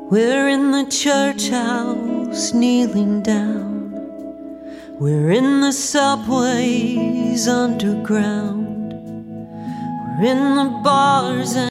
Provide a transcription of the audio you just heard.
We're in the church house kneeling down. We're in the subways underground. We're in the bars and